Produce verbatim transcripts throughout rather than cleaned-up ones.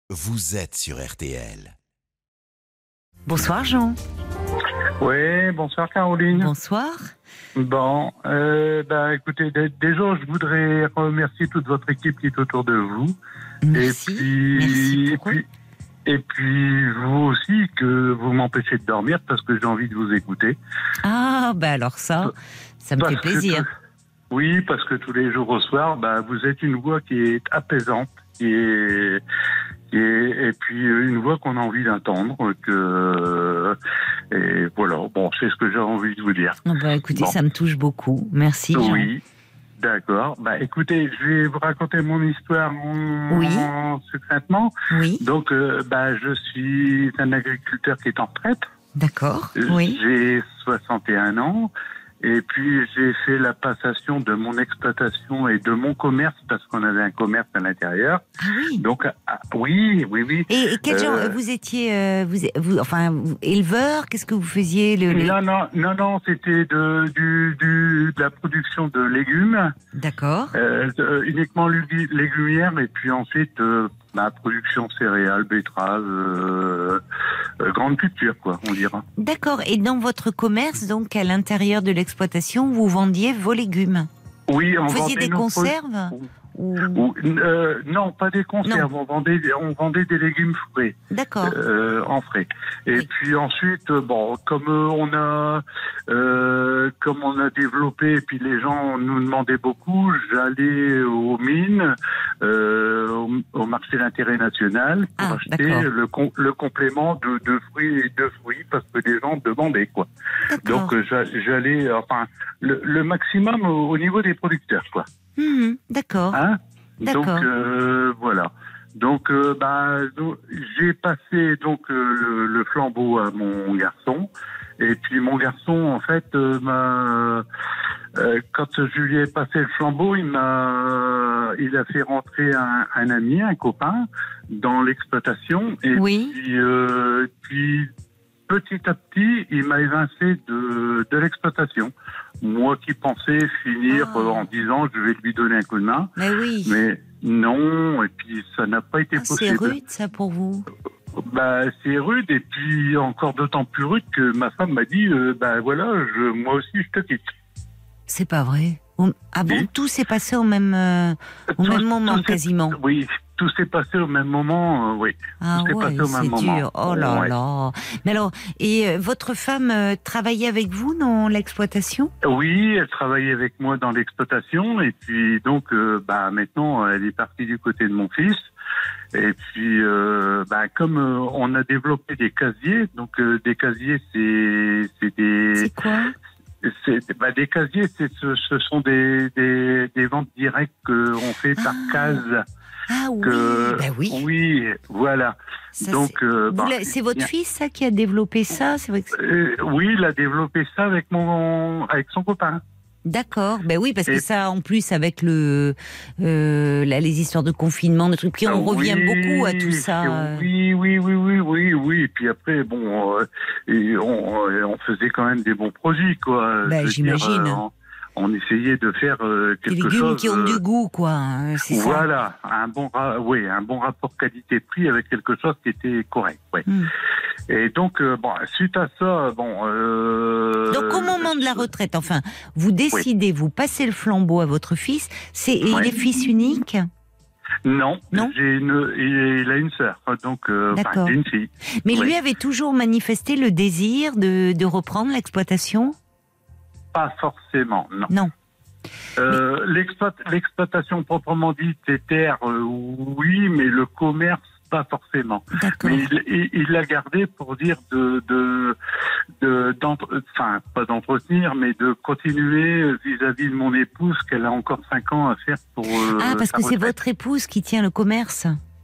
Vous êtes sur R T L. Bonsoir Jean. Oui, bonsoir Caroline. Bonsoir. Bon, euh, bah écoutez, d- déjà je voudrais remercier toute votre équipe qui est autour de vous. Merci. Et puis, Merci et pour eux. puis, et puis vous aussi que vous m'empêchez de dormir parce que j'ai envie de vous écouter. Ah, bah alors ça, ça me Parce fait que plaisir. tout- oui, parce que tous les jours au soir, bah vous êtes une voix qui est apaisante, qui est Et, et puis une voix qu'on a envie d'entendre, que et voilà. Bon, c'est ce que j'ai envie de vous dire. Ah bah, écoutez, Bon. ça me touche beaucoup. Merci Jean. Oui, d'accord. Bah écoutez, je vais vous raconter mon histoire en, Oui. en succinctement. Oui, Donc, euh, bah je suis un agriculteur qui est en retraite. d'accord. Oui. J'ai soixante et un ans. Et puis j'ai fait la passation de mon exploitation et de mon commerce parce qu'on avait un commerce à l'intérieur. Ah oui. Donc ah, oui, oui, oui. Et, et quel genre, Euh, vous étiez, euh, vous, vous, enfin, vous- éleveur. Qu'est-ce que vous faisiez le, le- Non, non, non, non, c'était de, du, du, de la production de légumes, D'accord. euh, de- uniquement lég- légumières, et puis ensuite euh, la production céréales, betteraves, euh, euh, grande culture, quoi, on dira. D'accord. Et dans votre commerce, donc à l'intérieur de l'exploitation, vous vendiez vos légumes. Oui, on Vous faisiez vendait des nos conserves produits- ou... Ou, euh, non, pas des conserves, on vendait, on vendait des légumes frais. D'accord. Euh, en frais. Et Oui. puis ensuite, euh, bon, comme euh, on a, euh, comme on a développé, et puis les gens nous demandaient beaucoup, j'allais aux mines, euh, au, au marché d'intérêt national pour Ah, acheter d'accord. le, com- le complément de, de fruits et de fruits parce que les gens demandaient quoi. D'accord. Donc euh, j'a- j'allais, enfin, le, le maximum au, au niveau des producteurs quoi. Mhm, d'accord. Hein donc D'accord. euh, voilà. Donc euh, bah, donc, j'ai passé donc euh, le, le flambeau à mon garçon et puis mon garçon en fait euh, m'a euh, quand je lui ai passé le flambeau, il m'a il a fait rentrer un, un ami, un copain dans l'exploitation et Oui. puis euh, puis petit à petit, il m'a évincé de de l'exploitation. Moi qui pensais finir Ah. euh, en disant je vais lui donner un coup de main. Mais oui. Mais non, et puis ça n'a pas été Ah, c'est possible. rude ça pour vous. Bah, c'est rude, et puis encore d'autant plus rude que ma femme m'a dit, euh, bah voilà, je, moi aussi je te quitte. C'est pas vrai. Au- Ah bon, Oui. tout s'est passé au même, euh, au Tout- même moment tout s'est- quasiment. Oui, tout s'est passé au même moment, euh, oui. Ah s'est ouais, passé au même c'est moment. dur. Oh là Ouais. là. Mais alors, et euh, votre femme euh, travaillait avec vous dans l'exploitation? Oui, elle travaillait avec moi dans l'exploitation, et puis donc, euh, bah maintenant, elle est partie du côté de mon fils. Et puis, euh, bah, comme euh, on a développé des casiers, donc euh, des casiers, c'est c'est des C'est quoi? C'est, bah, des casiers, c'est, ce, ce sont des, des, des ventes directes qu'on fait par Ah. case. Ah oui, Que, ben oui. oui, voilà. Ça, Donc, c'est- euh, vous bah, l'avez- c'est votre bien. fils ça qui a développé ça? C'est vrai que- Euh, oui, il a développé ça avec mon, avec son copain. D'accord. Ben oui, parce Et- que ça, en plus, avec le, euh, là, les histoires de confinement, de trucs, puis on Ah, revient oui, beaucoup à tout ça. Oui, oui, oui, oui, oui, oui. Et puis après, bon, euh, et on, euh, on faisait quand même des bons produits, quoi. Bah, Je veux j'imagine. dire, euh, on, on essayait de faire euh, Des quelque légumes chose. qui ont euh, du goût, quoi. hein, C'est ça. Voilà, un bon, ra- oui, un bon rapport qualité-prix avec quelque chose qui était correct. Ouais. Hmm. Et donc, euh, bon, suite à ça, bon. Euh, Donc au moment de la retraite, enfin, vous décidez, vous passez le flambeau à votre fils. C'est et Ouais. il est fils unique. Non, Non j'ai une, il il a une sœur, donc euh, enfin, D'accord. j'ai une fille. Mais Oui. lui avait toujours manifesté le désir de, de reprendre l'exploitation. Pas forcément, non. Non. Euh, l'exploit- l'exploitation proprement dite, les terres, euh, oui, mais le commerce, pas forcément. D'accord. Mais il il- il l'a gardé pour dire de, de, de d'entre- enfin, pas d'entretenir, mais de continuer vis-à-vis de mon épouse, qu'elle a encore cinq ans à faire pour. euh, Ah, parce sa que c'est retraite. votre épouse qui tient le commerce.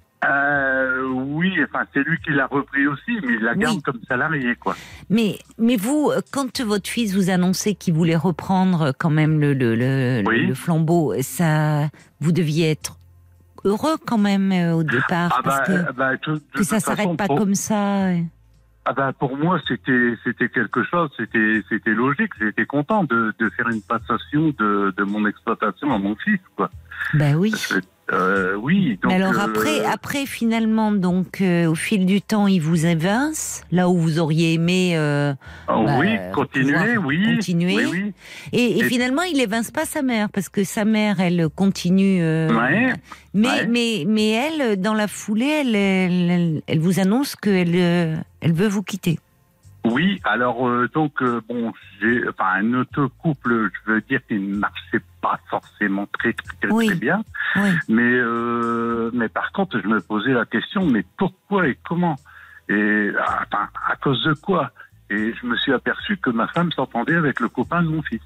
Euh, oui, enfin, c'est lui qui l'a repris aussi, mais il la garde Oui. comme salarié, quoi. Mais, mais vous, quand votre fils vous annonçait qu'il voulait reprendre quand même le, le, le, Oui. le flambeau, ça, vous deviez être heureux quand même euh, au départ, Ah parce bah, que, bah, tout- de que ça toute façon, s'arrête pas pour- comme ça. Ah bah pour moi c'était c'était quelque chose, c'était c'était logique. J'étais content de, de faire une passation de, de mon exploitation à mon fils, quoi. Ben oui. Parce que Euh, oui. Donc, Mais alors euh, après, après finalement, donc euh, au fil du temps, il vous évince là où vous auriez aimé. Euh, oh, bah, oui, continuer, pouvoir oui. continuer. Oui, oui. Et, et Et- finalement, il évince pas sa mère parce que sa mère, elle continue. Euh, Ouais, mais, ouais. mais, mais elle, dans la foulée, elle, elle, elle, elle vous annonce qu'elle, euh, elle veut vous quitter. Oui, alors euh, donc euh, bon, j'ai enfin un autre couple, je veux dire qu'il ne marchait pas forcément très très, Oui. très bien, Oui. mais euh, mais par contre, je me posais la question, mais pourquoi et comment et enfin à cause de quoi? Et je me suis aperçu que ma femme s'entendait avec le copain de mon fils.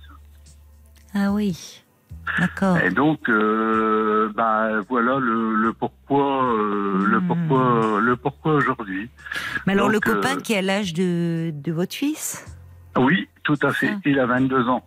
Ah oui. D'accord. Et donc, euh, bah voilà le, le pourquoi, euh, le Hmm. pourquoi, le pourquoi aujourd'hui. Mais alors, Donc, le copain euh, qui a l'âge de, de votre fils? Oui, tout à fait. Ça. Il a vingt-deux ans.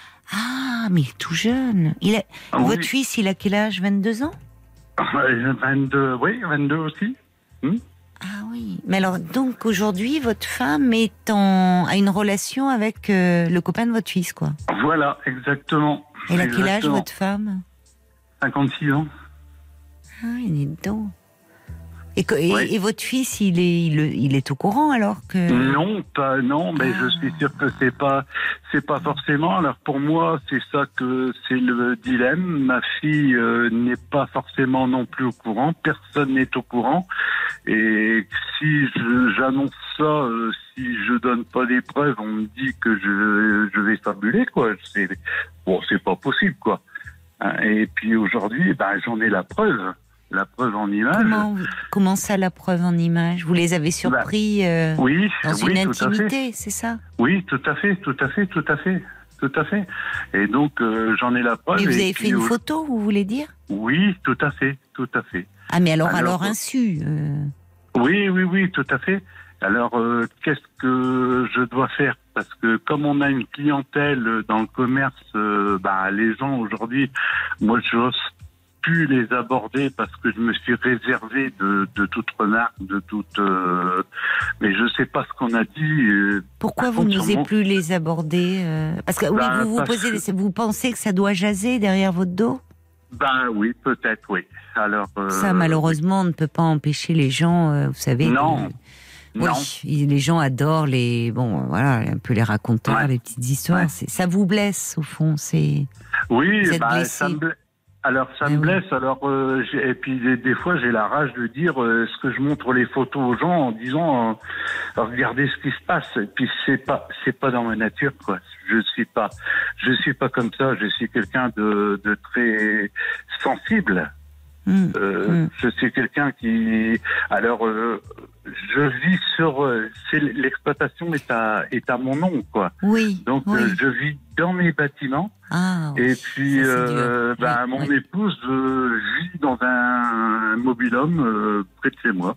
Ah, mais tout jeune. Il a... Ah, Votre oui. fils, il a quel âge? vingt-deux ans? vingt-deux, oui, vingt-deux aussi. Hmm. Ah oui. Mais alors, donc aujourd'hui, votre femme est en... a une relation avec euh, le copain de votre fils, quoi. Voilà, exactement. Elle a quel âge, Exactement. votre femme? cinquante-six ans. Ah, il est dedans. Et, que- et, Oui. et votre fils, il est, il, il est au courant alors que... Non, pas non, mais Ah. je suis sûr que c'est pas, c'est pas forcément. Alors pour moi, c'est ça que c'est le dilemme. Ma fille euh, n'est pas forcément non plus au courant. Personne n'est au courant. Et si je- j'annonce ça, euh, si je donne pas des preuves, on me dit que je, je vais fabuler, quoi. C'est bon, c'est pas possible, quoi. Hein, et puis aujourd'hui, ben j'en ai la preuve, la preuve en image. Comment, comment ça, la preuve en image? Vous les avez surpris euh, Oui, dans oui, une tout à fait. intimité, c'est ça? Oui, tout à fait, tout à fait, tout à fait, tout à fait. Et donc, euh, j'en ai la preuve. Et vous et avez puis, fait une euh, photo, vous voulez dire? Oui, tout à fait, tout à fait. Ah, mais alors, alors, Alors, insu. euh, Oui, oui, oui, tout à fait. Alors, euh, qu'est-ce que je dois faire? Parce que comme on a une clientèle dans le commerce, euh, bah, les gens aujourd'hui, moi, je n'ose plus les aborder parce que je me suis réservé de, de toute remarque, de toute... euh, mais je sais pas ce qu'on a dit. euh, Pourquoi par vous contre, n'osez sur mon- plus les aborder euh, Parce que oui, Bah, vous vous parce posez, que- vous pensez que ça doit jaser derrière votre dos? Ben oui, peut-être, oui. Alors, euh, Ça, malheureusement, on ne peut pas empêcher les gens, euh, vous savez. Non. de- Non. Oui, ils- les gens adorent les, bon, voilà, un peu les raconteurs, Ouais. les petites histoires. Ouais. C'est- Ça vous blesse au fond, c'est. Oui, Vous êtes bah, blessé. ça me blesse. Alors ça Ah me oui. blesse. Alors euh, j'ai- et puis des, des fois j'ai la rage de dire euh, est-ce que je montre les photos aux gens en disant euh, regardez ce qui se passe. Et puis c'est pas c'est pas dans ma nature, quoi. Je suis pas je suis pas comme ça. Je suis quelqu'un de, de très sensible. Hum, Euh, hum. Je suis quelqu'un qui alors euh, je vis sur euh, c'est l'exploitation est à est à mon nom, quoi. Oui. Donc oui. euh, je vis dans mes bâtiments. Ah, oui. Et puis, Ça, c'est euh, dur. bah, Oui, mon oui. épouse euh, vit dans un, un mobil-home euh, près de chez moi.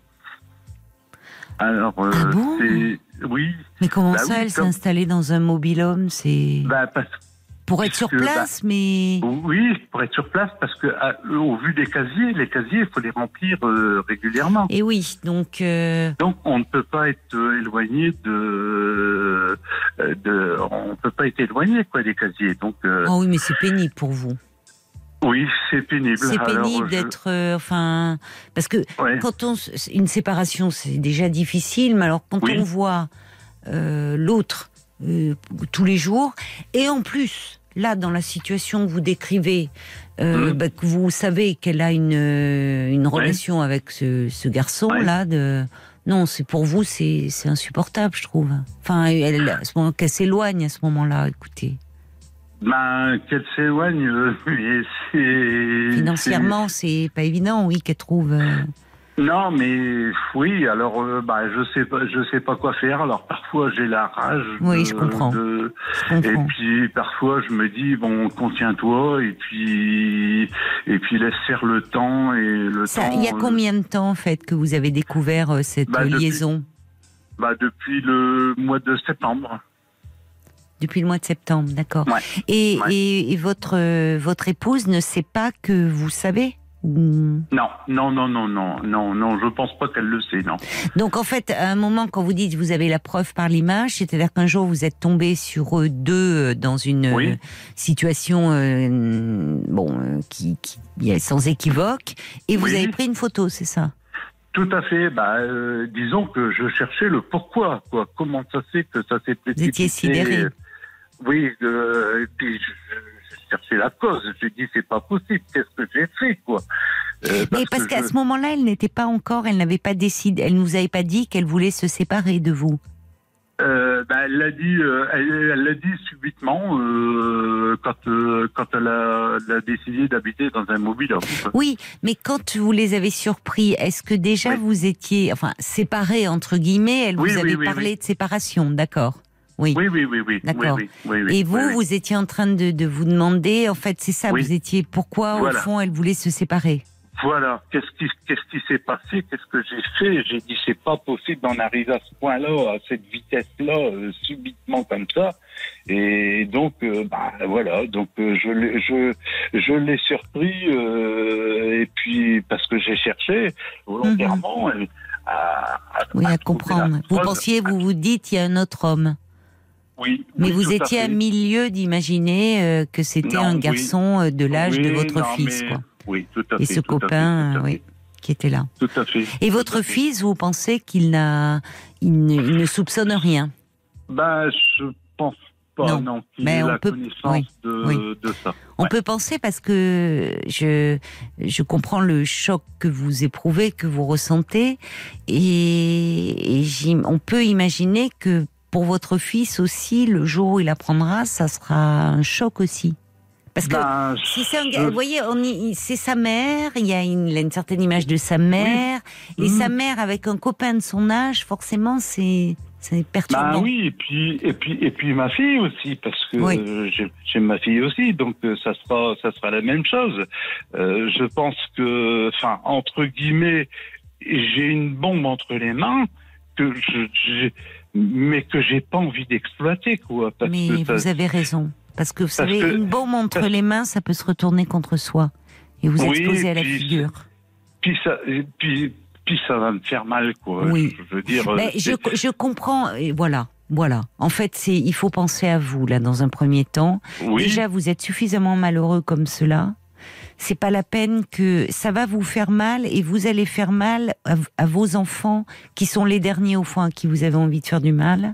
Alors, euh, Ah bon c'est... Oui, Mais comment Bah ça, oui, elle s'est comme- installée dans un mobil-home? C'est bah, parce pour être sur puisque, place, mais oui, pour être sur place, parce que à- au vu des casiers, les casiers, il faut les remplir euh, régulièrement. et oui, donc euh, Donc, on ne peut pas être euh, éloigné de, euh, de... On peut pas être éloigné, quoi, des casiers. Donc, euh, oh oui, mais c'est pénible pour vous. oui, c'est pénible. C'est Alors, pénible je- d'être, euh, enfin, parce que Ouais. quand on, s- une séparation, c'est déjà difficile, mais alors quand Oui. on voit euh, l'autre euh, tous les jours, et en plus, là, dans la situation que vous décrivez, euh, Mhm. bah, que vous savez qu'elle a une euh, une Ouais. relation avec ce, ce garçon Ouais. là, de non, c'est pour vous, c'est c'est insupportable, je trouve. Enfin, elle, à ce moment qu'elle s'éloigne à ce moment-là, écoutez. Ben, qu'elle s'éloigne, euh, mais c'est... Financièrement, c'est pas évident, oui, qu'elle trouve. euh, c'est- Non, mais oui, alors, euh, bah, je sais pas, je sais pas quoi faire. Alors, parfois, j'ai la rage. Oui, de- je comprends. de- Je Et comprends. puis, parfois, je me dis, bon, contiens-toi, et puis, et puis, laisse faire le temps, et le Ça, temps... il y a euh, combien de temps en fait que vous avez découvert euh, cette Bah, euh, depuis- liaison? Bah, depuis le mois de septembre. Depuis le mois de septembre, d'accord. Ouais. Et, Ouais. et, et votre euh, votre épouse ne sait pas que vous savez? ou... Non, non, non, non, non, non, non, je pense pas qu'elle le sait, non. Donc en fait, à un moment, quand vous dites vous avez la preuve par l'image, c'est-à-dire qu'un jour vous êtes tombé sur eux deux dans une Oui. euh, situation euh, bon euh, qui, qui est sans équivoque, et vous Oui. avez pris une photo, c'est ça? Tout à fait. Bah, euh, disons que je cherchais le pourquoi, quoi. Comment ça se fait que ça s'est précipité. Vous étiez sidéré. Oui, euh, et puis je, je cherchais la cause. J'ai dit c'est pas possible. Qu'est-ce que j'ai fait, quoi. Euh, Mais parce que qu'à je- ce moment-là, elle n'était pas encore, elle n'avait pas décidé, elle nous avait pas dit qu'elle voulait se séparer de vous. Euh, bah, elle l'a dit, euh, elle elle l'a dit subitement euh, quand euh, quand elle a, elle a décidé d'habiter dans un mobil-home. Oui, mais quand vous les avez surpris, est-ce que déjà Oui. vous étiez, enfin, séparés entre guillemets, elle Oui, vous oui, avait oui, parlé oui. de séparation, d'accord? Oui. Oui, oui, oui, oui. D'accord. Oui, oui, oui, oui, Et vous, oui, oui. vous étiez en train de, de vous demander, en fait, c'est ça, Oui. vous étiez, pourquoi Voilà. au fond elle voulait se séparer? Voilà, qu'est-ce qui, qu'est-ce qui s'est passé, qu'est-ce que j'ai fait? J'ai dit, c'est pas possible d'en arriver à ce point-là, à cette vitesse-là, euh, subitement comme ça. Et donc, euh, bah voilà, donc euh, je l'ai, je, je l'ai surpris, euh, et puis parce que j'ai cherché volontairement Mhm. et à, à, Oui, à trouver comprendre. la Vous preuve. pensiez, vous vous dites, il y a un autre homme. Oui. Mais oui, vous tout étiez à, fait. milieu d'imaginer euh, que c'était Non, un oui. garçon euh, de l'âge de Oui, votre non, fils, mais- quoi. Oui, tout à Et fait. ce tout à fait, copain, tout à euh, oui, fait. qui était là. Tout à fait. Et Tout votre à fait. fils, vous pensez qu'il n'a, il ne, il ne soupçonne rien? Ben, je pense pas, Non, non, qu'il mais ait on la peut- connaissance oui, de, oui. de ça. On Ouais. peut penser, parce que je, je comprends le choc que vous éprouvez, que vous ressentez, et, et j'im- on peut imaginer que pour votre fils aussi, le jour où il apprendra, ça sera un choc aussi. Parce que Ben, si c'est un je- gars, vous voyez, on y- c'est sa mère, il y a une, il a une certaine image de sa mère, et Mhm. sa mère avec un copain de son âge, forcément, c'est, c'est perturbant. Ben oui, et puis et puis et puis ma fille aussi, parce que Oui. euh, j'ai, j'ai ma fille aussi, donc euh, ça sera ça sera la même chose. Euh, je pense que, enfin, entre guillemets, j'ai une bombe entre les mains que je, j'ai, mais que j'ai pas envie d'exploiter, quoi. Parce Mais que ça- vous avez raison. Parce que vous Parce savez, que- une bombe entre parce- les mains, ça peut se retourner contre soi. Et vous Oui, exploser à la puis- figure. puis ça et puis puis ça va me faire mal, quoi. Oui. Je, je veux dire. Mais euh, je, c'est- je comprends, et voilà. Voilà. En fait, c'est, il faut penser à vous, là, dans un premier temps. oui. Déjà, vous êtes suffisamment malheureux comme cela. C'est pas la peine que ça va vous faire mal, et vous allez faire mal à, à vos enfants, qui sont les derniers, au fond, à qui vous avez envie de faire du mal.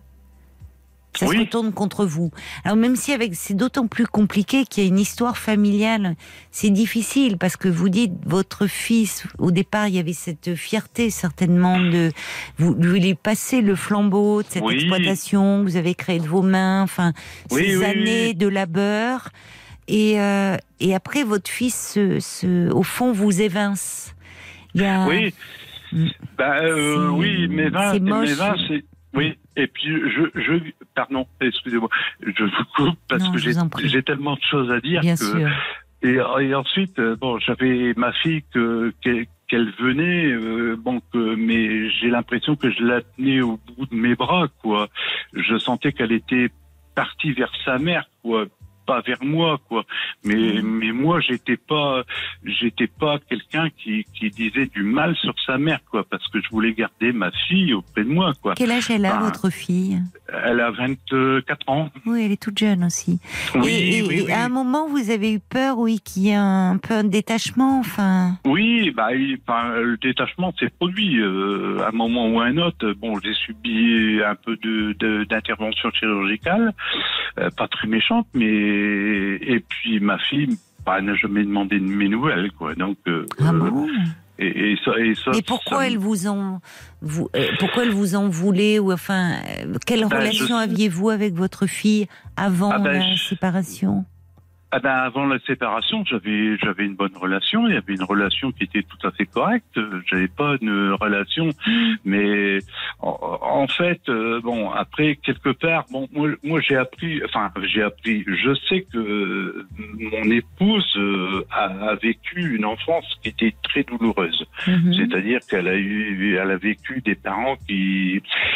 Ça Oui. se retourne contre vous. Alors même si avec, c'est d'autant plus compliqué qu'il y a une histoire familiale, c'est difficile parce que vous dites votre fils, au départ il y avait cette fierté certainement de, vous lui passez le flambeau de cette Oui. exploitation, vous avez créé de vos mains, enfin Oui, ces oui, années oui. de labeur, et euh, et après votre fils se, se, au fond vous évince. Il y a, Oui. Mm. Ben euh, C'est- oui, mes vins, c'est moche. mes vins, c'est oui. Et puis je, je, pardon, excusez-moi, je vous coupe parce Non, que je j'ai, vous en prie. j'ai tellement de choses à dire bien que. sûr. Et, et ensuite, euh, bon, j'avais ma fille que qu'elle, qu'elle venait, euh, bon, que, mais j'ai l'impression que je la tenais au bout de mes bras, quoi. Je sentais qu'elle était partie vers sa mère, quoi, pas vers moi, quoi. Mais Mm. mais moi, j'étais pas, j'étais pas quelqu'un qui qui disait du mal sur sa mère, quoi, parce que je voulais garder ma fille auprès de moi, quoi. Quel âge elle a, Ben, votre fille? Elle a vingt-quatre ans. Oui, elle est toute jeune aussi. Oui, et, et- oui, et oui. à un moment, vous avez eu peur, oui, qu'il y ait un, un peu un détachement, enfin. Oui, bah, il- enfin, le détachement s'est produit euh, à un moment ou à un autre. Bon, j'ai subi un peu de, de- d'intervention chirurgicale, euh, pas très méchante, mais et puis ma fille bah, n'a jamais demandé de mes nouvelles, quoi. Donc, euh, Ah euh, bon? et, et ça, et ça. Et pourquoi ça- elle vous en, vous, euh, pourquoi elle vous en voulait, ou enfin, euh, quelle Ben, relation je- aviez-vous avec votre fille avant Ah ben, la je- séparation? Ah ben, avant la séparation, j'avais j'avais une bonne relation. Il y avait une relation qui était tout à fait correcte. J'avais pas une relation, mais en, en fait, euh, bon, après quelque part, bon, moi, moi j'ai appris, enfin j'ai appris. Je sais que euh, mon épouse euh, a, a vécu une enfance qui était très douloureuse. Mhm. C'est-à-dire qu'elle a eu, elle a vécu des parents qui,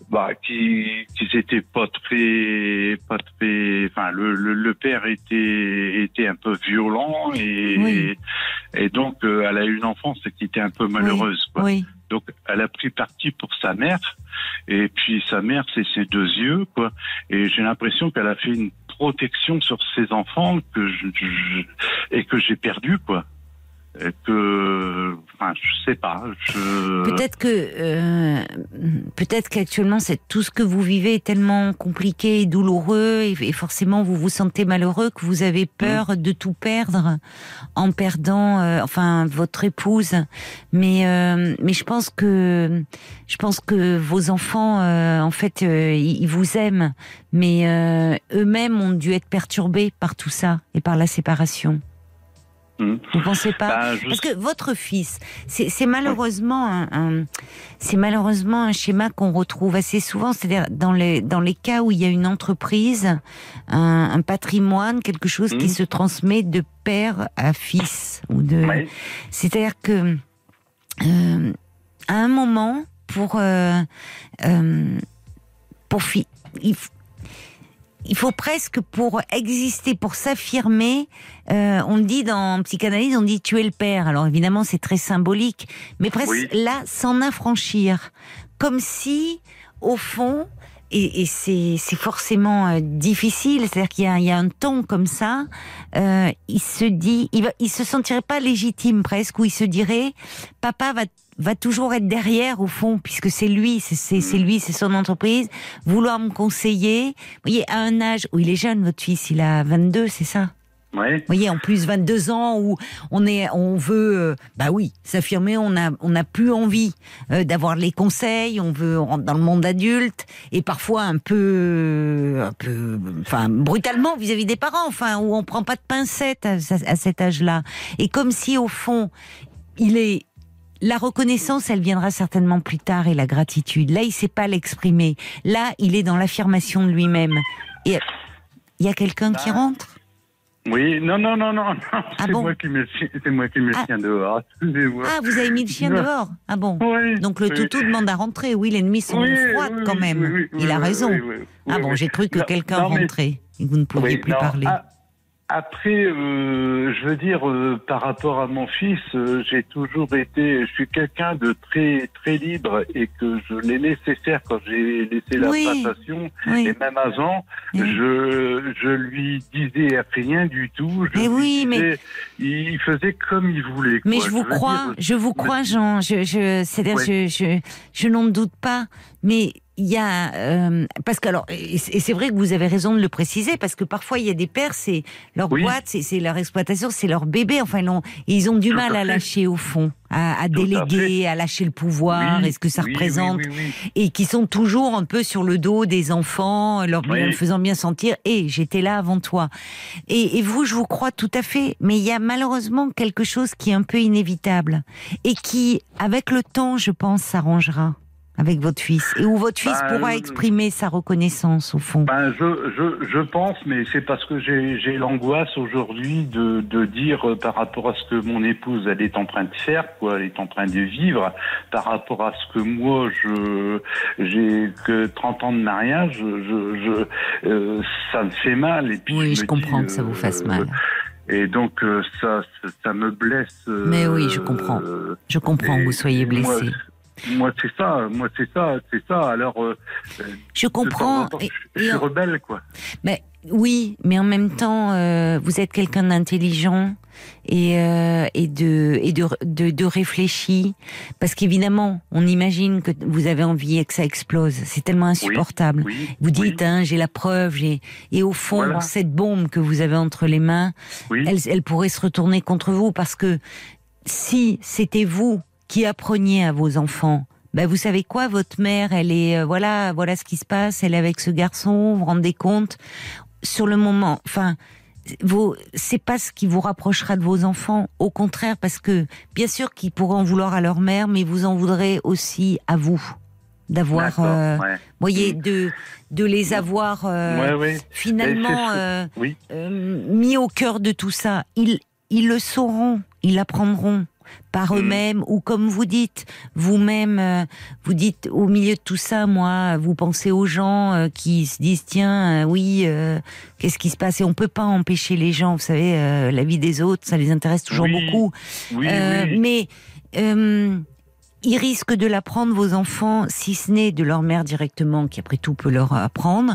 bah, qui, qui étaient pas très, pas très, enfin, le, le, le père était, était un peu violent et, Oui. et, et donc, euh, elle a eu une enfance qui était un peu malheureuse, Oui. quoi. Oui. Donc, elle a pris parti pour sa mère. Et puis, sa mère, c'est ses deux yeux, quoi. Et j'ai l'impression qu'elle a fait une protection sur ses enfants que je, je et que j'ai perdu, quoi. Et que, enfin, je sais pas. Je... Peut-être que, euh, peut-être qu'actuellement, c'est tout ce que vous vivez est tellement compliqué et douloureux, et, et forcément vous vous sentez malheureux que vous avez peur mmh. de tout perdre en perdant, euh, enfin, votre épouse. Mais, euh, mais je pense que, je pense que vos enfants, euh, en fait, euh, ils vous aiment, mais euh, eux-mêmes ont dû être perturbés par tout ça et par la séparation. Vous pensez pas? Bah, je... Parce que votre fils, c'est, c'est malheureusement un, un, c'est malheureusement un schéma qu'on retrouve assez souvent, c'est-à-dire dans les dans les cas où il y a une entreprise, un, un patrimoine, quelque chose mmh. qui se transmet de père à fils ou de, oui. c'est-à-dire que euh, à un moment pour euh, euh, pour fi... il f... Il faut presque, pour exister, pour s'affirmer, euh, on dit dans psychanalyse, on dit tuer le père. Alors évidemment, c'est très symbolique, mais presque oui. là, s'en affranchir. Comme si, au fond, et, et c'est, c'est forcément euh, difficile, c'est-à-dire qu'il y a, il y a un ton comme ça, euh, il se dit, il, va, il se sentirait pas légitime presque, ou il se dirait, papa va va toujours être derrière au fond, puisque c'est lui, c'est, c'est, c'est lui, c'est son entreprise, vouloir me conseiller. Vous voyez, à un âge où il est jeune, votre fils, il a vingt-deux, c'est ça? Ouais. Vous voyez, en plus vingt-deux ans où on est, on veut, euh, bah oui, s'affirmer, on a, on n'a plus envie euh, d'avoir les conseils, on veut rentrer dans le monde adulte et parfois un peu, un peu, enfin brutalement vis-à-vis des parents, enfin où on prend pas de pincettes à, à cet âge-là. Et comme si au fond, il est la reconnaissance, elle viendra certainement plus tard, et la gratitude. Là, il sait pas l'exprimer. Là, il est dans l'affirmation de lui-même. Et il y a quelqu'un bah, qui rentre? Oui, non, non, non, non, non. Ah c'est, bon moi qui me, c'est moi qui me ah. chien dehors. Excusez-moi. Ah, vous avez mis le chien dehors? Ah bon? Oui. Donc le oui. toutou demande à rentrer. Oui, les nuits sont oui, froides oui, quand même. Oui, oui, il oui, a oui, raison. Oui, oui, oui, ah bon, oui. j'ai cru que non, quelqu'un non, mais... rentrait et que vous ne pouviez oui, plus non, parler. Ah... Après, euh, je veux dire, euh, par rapport à mon fils, euh, j'ai toujours été, je suis quelqu'un de très très libre, et que je l'ai laissé faire quand j'ai laissé la oui, passation, oui. et même avant, oui. je je lui disais rien du tout. Je mais oui, disais, mais il faisait comme il voulait. Mais quoi. je vous je crois, dire, je vous crois, Jean. Je, je, c'est-à-dire, ouais. je, je, je n'en doute pas, mais. Il y a euh, parce que alors et c'est vrai que vous avez raison de le préciser, parce que parfois il y a des pères, c'est leur oui. boîte, c'est, c'est leur exploitation, c'est leur bébé. Enfin, ils ont, ils ont du Tout mal à, à lâcher au fond, à, à déléguer, à, à lâcher le pouvoir oui. et ce que ça oui, représente, oui, oui, oui. et qui sont toujours un peu sur le dos des enfants, leur oui. leur faisant bien sentir. Et hey, j'étais là avant toi. Et, et vous, je vous crois tout à fait. Mais il y a malheureusement quelque chose qui est un peu inévitable et qui, avec le temps, je pense, s'arrangera avec votre fils, et où votre fils ben, pourra exprimer sa reconnaissance, au fond. Ben, je, je, je pense, mais c'est parce que j'ai, j'ai l'angoisse aujourd'hui de, de dire, par rapport à ce que mon épouse, elle est en train de faire, quoi, elle est en train de vivre, par rapport à ce que moi, je, j'ai que trente ans de mariage, je, je, euh, ça me fait mal. Et puis oui, je, je comprends dis, que ça vous fasse euh, mal. Et donc, euh, ça, ça me blesse. Euh, mais oui, je comprends. Je comprends que vous soyez blessé. Moi, Moi, c'est ça, moi, c'est ça, c'est ça. Alors, euh, je comprends. Temps, et, je, je suis rebelle, quoi. Mais oui, mais en même temps, euh, vous êtes quelqu'un d'intelligent et euh, et de et de, de de réfléchi, parce qu'évidemment, on imagine que vous avez envie que ça explose. C'est tellement insupportable. Oui, oui, vous dites, oui. hein, j'ai la preuve, j'ai et au fond, voilà. cette bombe que vous avez entre les mains, oui. elle elle pourrait se retourner contre vous, parce que si c'était vous qui appreniez à vos enfants, ben vous savez quoi, votre mère, elle est, euh, voilà, voilà ce qui se passe, elle est avec ce garçon, vous vous rendez compte, sur le moment, enfin, vous, c'est pas ce qui vous rapprochera de vos enfants, au contraire, parce que, bien sûr qu'ils pourraient en vouloir à leur mère, mais vous en voudrez aussi à vous, d'avoir, euh, ouais. voyez, de, de les avoir, euh, ouais, ouais. finalement, euh, oui. euh, mis au cœur de tout ça. Ils, ils le sauront, ils l'apprendront. par eux-mêmes, ou comme vous dites, vous-même, euh, vous dites au milieu de tout ça, moi, vous pensez aux gens euh, qui se disent tiens, euh, oui, euh, qu'est-ce qui se passe? Et on peut pas empêcher les gens, vous savez, euh, la vie des autres, ça les intéresse toujours oui, beaucoup. Oui, euh, oui. Mais euh, ils risquent de l'apprendre, vos enfants, si ce n'est de leur mère directement, qui après tout peut leur apprendre,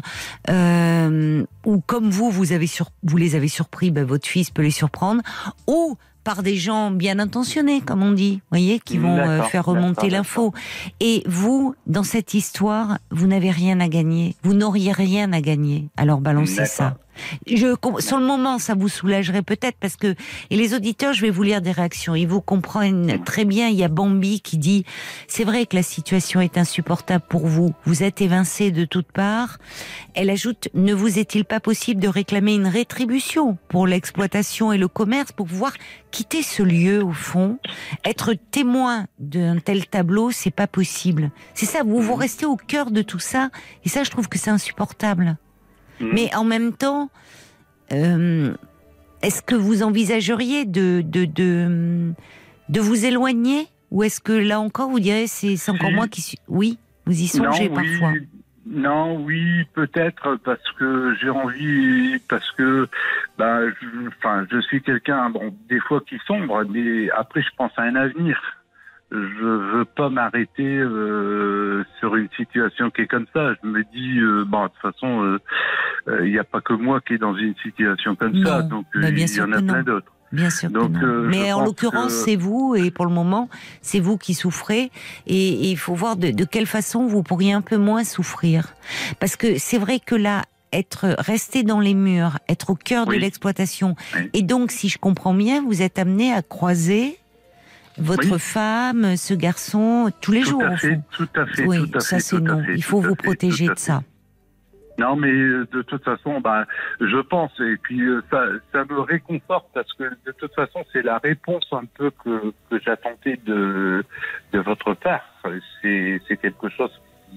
euh, ou comme vous, vous avez sur, vous les avez surpris, ben, votre fils peut les surprendre, ou par des gens bien intentionnés, comme on dit, voyez, qui vont euh, faire remonter l'info. Et vous, dans cette histoire, vous n'avez rien à gagner. Vous n'auriez rien à gagner. Alors balancez ça. Je, sur le moment, ça vous soulagerait peut-être parce que, et les auditeurs, je vais vous lire des réactions. Ils vous comprennent très bien. Il y a Bambi qui dit, c'est vrai que la situation est insupportable pour vous. Vous êtes évincé de toutes parts. Elle ajoute, ne vous est-il pas possible de réclamer une rétribution pour l'exploitation et le commerce pour pouvoir quitter ce lieu au fond? Être témoin d'un tel tableau, c'est pas possible. C'est ça, vous vous restez au cœur de tout ça. Et ça, je trouve que c'est insupportable. Mais en même temps, euh, est-ce que vous envisageriez de, de, de, de vous éloigner? Ou est-ce que là encore, vous direz, c'est, c'est encore moi qui suis... Oui, vous y songez non, parfois. Oui. Non, oui, peut-être parce que j'ai envie, parce que, bah, je, enfin, je suis quelqu'un, bon, des fois qui sombre, mais après je pense à un avenir. Je veux pas m'arrêter euh, sur une situation qui est comme ça. Je me dis, euh, bon, de toute façon, il euh, n'y euh, a pas que moi qui est dans une situation comme non, ça, donc il bah y en a plein d'autres. Bien sûr donc, que non. Euh, Mais en l'occurrence, que... c'est vous, et pour le moment, c'est vous qui souffrez, et il faut voir de, de quelle façon vous pourriez un peu moins souffrir. Parce que c'est vrai que là, être resté dans les murs, être au cœur oui. de l'exploitation, oui. et donc, si je comprends bien, vous êtes amené à croiser votre oui. femme, ce garçon, tous les tout jours. À fait, tout à fait, oui, tout à ça fait, c'est non. Fait, il faut vous protéger de ça. Non, mais de toute façon, bah, je pense, et puis ça, ça me réconforte parce que de toute façon, c'est la réponse un peu que, que j'attendais de, de votre part. C'est, c'est quelque chose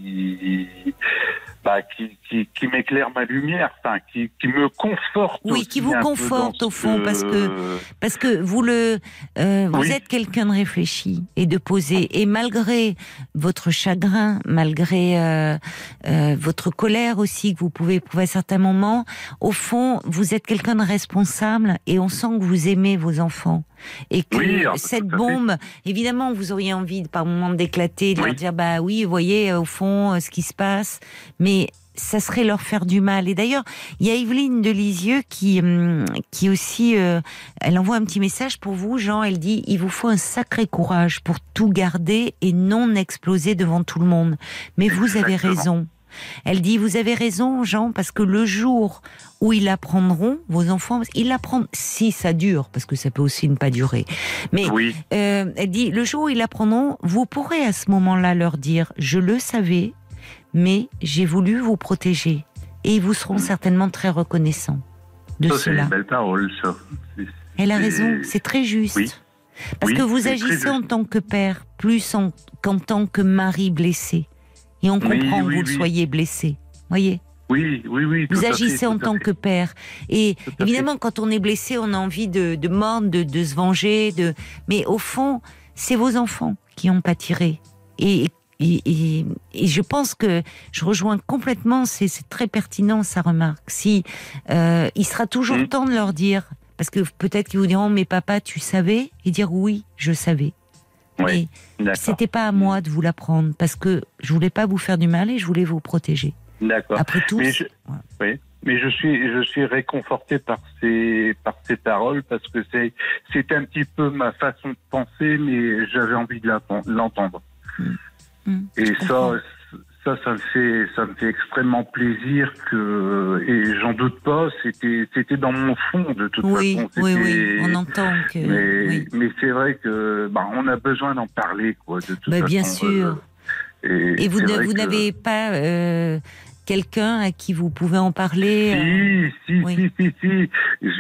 qui, bah, qui, qui, qui m'éclaire ma lumière, enfin, qui, qui me conforte. Oui, qui vous conforte au fond, parce que, parce que vous le, euh, vous oui. êtes quelqu'un de réfléchi et de posé, et malgré votre chagrin, malgré euh, euh, votre colère aussi que vous pouvez éprouver à certains moments, au fond, vous êtes quelqu'un de responsable, et on sent que vous aimez vos enfants. Et que oui, cette bombe, évidemment, vous auriez envie par moment d'éclater, de oui. leur dire, bah oui, vous voyez, au fond, ce qui se passe, mais ça serait leur faire du mal. Et d'ailleurs, il y a Evelyne de Lisieux qui, qui aussi, euh, elle envoie un petit message pour vous, Jean. Elle dit, il vous faut un sacré courage pour tout garder et non exploser devant tout le monde. Mais vous Exactement. avez raison. Elle dit, vous avez raison, Jean, parce que le jour où ils apprendront, vos enfants, ils l'apprendront, si ça dure, parce que ça peut aussi ne pas durer. Mais oui. euh, elle dit, le jour où ils l'apprendront, vous pourrez à ce moment-là leur dire, je le savais, mais j'ai voulu vous protéger. Et ils vous seront mmh. certainement très reconnaissants de ça, cela. C'est une belle parole, ça. C'est, elle a raison, c'est très juste. Oui. Parce oui, que vous agissez en tant que père, plus en, qu'en tant que mari blessé. Et on comprend oui, oui, que vous oui. le soyez blessé, voyez. Oui, oui, oui. Vous agissez fait, en tant fait. que père. Et évidemment, fait. quand on est blessé, on a envie de, de mordre, de, de se venger. De... Mais au fond, c'est vos enfants qui ont pâtiré. Et, et, et, et je pense que je rejoins complètement, c'est, c'est très pertinent sa remarque. Si euh, il sera toujours mmh. temps de leur dire, parce que peut-être qu'ils vous diront, mais papa, tu savais, et dire oui, je savais. Oui, mais c'était pas à moi de vous l'apprendre, parce que je voulais pas vous faire du mal et je voulais vous protéger. D'accord. Après tout, mais je, ouais. oui, mais je suis, je suis réconforté par ces, par ces paroles parce que c'est, c'est un petit peu ma façon de penser, mais j'avais envie de l'entendre. Mmh. Mmh, et ça, ça, ça me fait, ça me fait extrêmement plaisir que, et j'en doute pas, c'était, c'était dans mon fond de toute oui, façon. Oui, oui, on entend que. Mais, oui. mais c'est vrai que, bah, on a besoin d'en parler, quoi, de toute bah, façon. Bien sûr. Euh, et, et vous, ne, vous que... n'avez pas euh, quelqu'un à qui vous pouvez en parler? Si, euh... si, oui. si, si, si.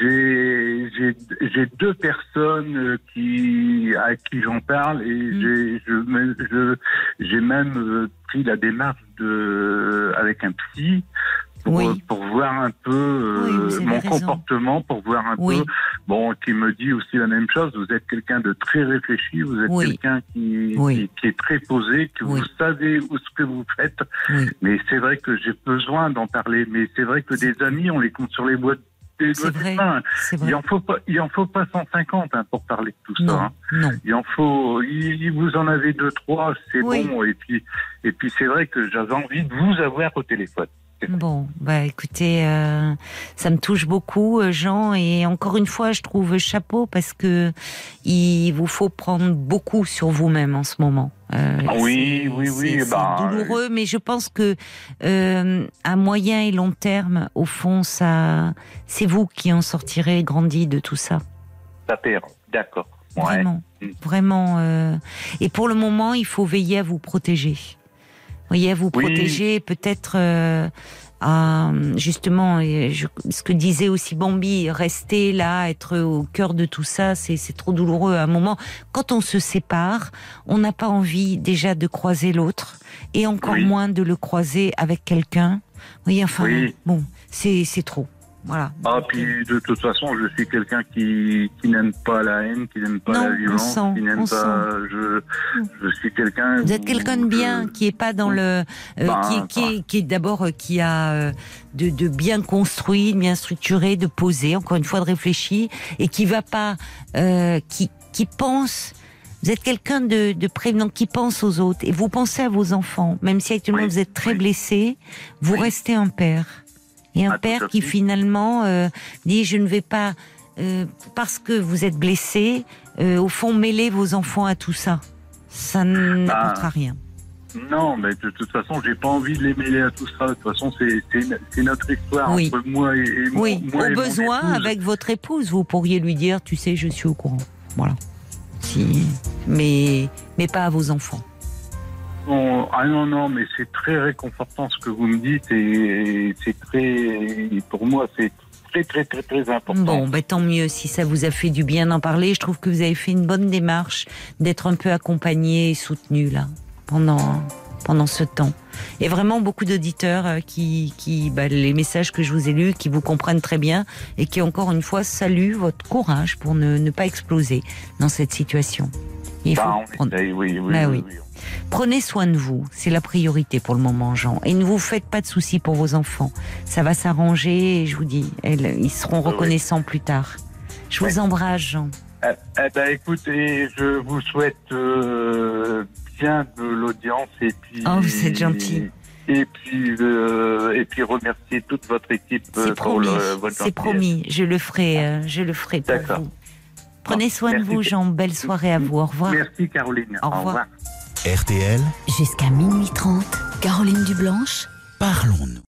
J'ai, j'ai, j'ai deux personnes qui, à qui j'en parle et mmh. j'ai, je, je, j'ai même pris la démarche de, avec un psy pour, oui. pour voir un peu euh, oui, mon raison. comportement, pour voir un oui. peu, bon, qui me dit aussi la même chose. Vous êtes quelqu'un de très réfléchi, vous êtes Oui. quelqu'un qui, Oui. qui, qui est très posé, que Oui. vous savez où ce que vous faites. Oui. Mais c'est vrai que j'ai besoin d'en parler. Mais c'est vrai que des amis, on les compte sur les doigts des doigts C'est des vrai. mains. C'est vrai. Il en faut pas, il en faut pas cent cinquante hein, pour parler de tout Non, ça. Hein. non. Il en faut, il, il vous en avez deux, trois, c'est Oui. bon. Et puis, et puis c'est vrai que j'avais envie de vous avoir au téléphone. Bon, bah écoutez, euh, ça me touche beaucoup, euh, Jean, et encore une fois, je trouve chapeau parce que il vous faut prendre beaucoup sur vous-même en ce moment. Euh, Ah oui, c'est- oui, oui, c'est bah, c'est douloureux, mais je pense que euh, à moyen et long terme, au fond, ça, c'est vous qui en sortirez grandi de tout ça. Ça perd, d'accord. Ouais. Vraiment, Mm. vraiment. euh, Et pour le moment, il faut veiller à vous protéger. Voyez, à vous Oui. protéger, peut-être euh, à, justement, et je- ce que disait aussi Bambi, rester là, être au cœur de tout ça, c'est c'est trop douloureux à un moment. Quand on se sépare, on n'a pas envie déjà de croiser l'autre, et encore Oui. moins de le croiser avec quelqu'un. Vous voyez, enfin, Oui. bon, c'est c'est trop. Voilà. Ah, puis de toute façon, je suis quelqu'un qui, qui n'aime pas la haine, qui n'aime pas Non, la on violence, sent, qui n'aime on pas. Je, je suis quelqu'un. Vous êtes où quelqu'un de bien, je- qui est pas dans le, euh, Ben, qui, est- qui est, qui est d'abord euh, qui a euh, de, de bien construit, de bien structuré, de posé, encore une fois de réfléchi, et qui va pas, euh, qui qui pense. Vous êtes quelqu'un de, de prévenant, qui pense aux autres, et vous pensez à vos enfants, même si actuellement Oui, vous êtes très oui. blessé, vous Oui. restez un père, et un Ah, tout père à qui fait. finalement euh, dit je ne vais pas, euh, parce que vous êtes blessé, euh, au fond mêler vos enfants à tout ça, ça n'apportera rien. Non, mais de toute façon, j'ai pas envie de les mêler à tout ça. De toute façon, c'est c'est c'est notre histoire Oui. entre moi et, et mon- Oui, moi au et mon besoin, épouse. avec votre épouse, vous pourriez lui dire, tu sais, je suis au courant. Voilà. Si, mais, mais pas à vos enfants. Bon, ah non, non, mais c'est très réconfortant ce que vous me dites et, et c'est très, pour moi, c'est très, très, très, très important. Bon, ben tant mieux si ça vous a fait du bien d'en parler. Je trouve que vous avez fait une bonne démarche d'être un peu accompagné et soutenu là pendant pendant ce temps. Et vraiment beaucoup d'auditeurs euh, qui qui bah, les messages que je vous ai lus, qui vous comprennent très bien et qui encore une fois saluent votre courage pour ne ne pas exploser dans cette situation. Il faut Bah, on prendre- essaye, oui, oui, Bah oui, oui. oui. Prenez soin de vous, c'est la priorité pour le moment, Jean. Et ne vous faites pas de soucis pour vos enfants. Ça va s'arranger et je vous dis, elles, ils seront Oui. reconnaissants plus tard. Je vous Ouais. embrasse, Jean. Eh, eh ben, écoutez, je vous souhaite euh, bien de l'audience et puis. Oh, vous êtes gentil. Et puis, euh, et puis remercier toute votre équipe euh, C'est pour promis, le, votre c'est gentillesse. promis. Je le ferai, euh, je le ferai pour D'accord. vous. Prenez soin de Merci. vous, Jean. Belle soirée à vous. Au revoir. Merci Caroline. Au revoir. R T L, Jusqu'à minuit trente, Caroline Dublanche, parlons-nous.